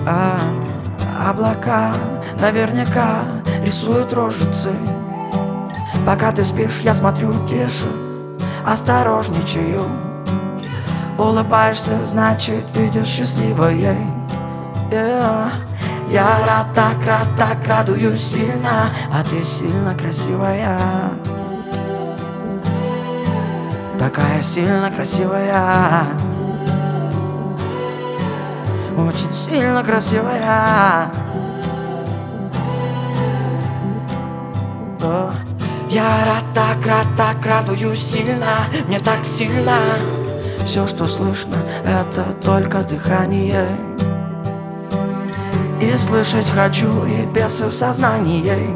А облака наверняка рисуют рожицы. Пока ты спишь, я смотрю тише, осторожничаю. Улыбаешься, значит, видишь счастливое. Я рад, так радуюсь сильно, а ты сильно красивая. Такая сильно красивая. Очень сильно красивая. Я рад, так радуюсь сильно. Мне так сильно. Все, что слышно, это только дыхание. И слышать хочу, и бесы в сознании.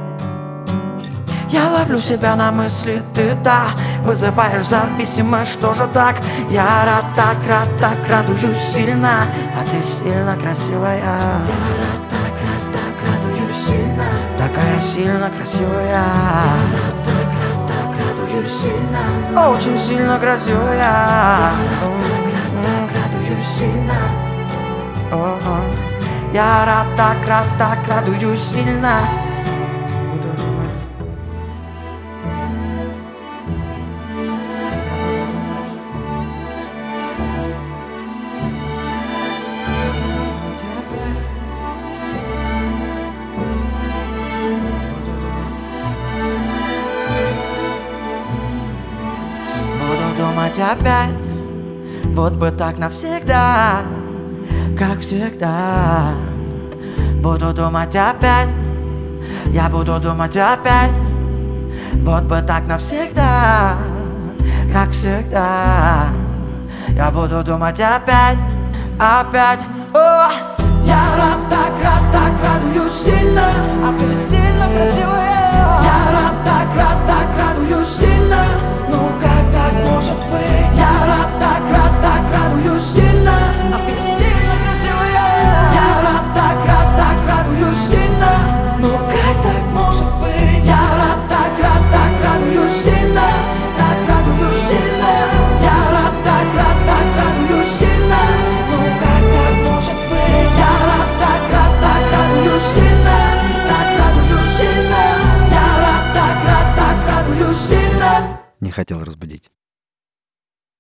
Я ловлю себя на мысли, ты вызываешь зависимость, что же так? Я рад, так радуюсь сильно, а ты сильно красивая. Я рад, так радуюсь сильно. Такая сильно красивая. Я рад, так радуюсь сильно. Очень сильно красивая. Я рад, так радуюсь сильно. Я рад, так радуюсь сильно. Буду думать опять, вот бы так навсегда, как всегда. Буду думать опять, я буду думать опять, вот бы так навсегда, как всегда. Я буду думать опять. О, я рад, так радуюсь сильно, а ты сильно красивая. Я рад, так радуюсь сильно. Ну как так может быть?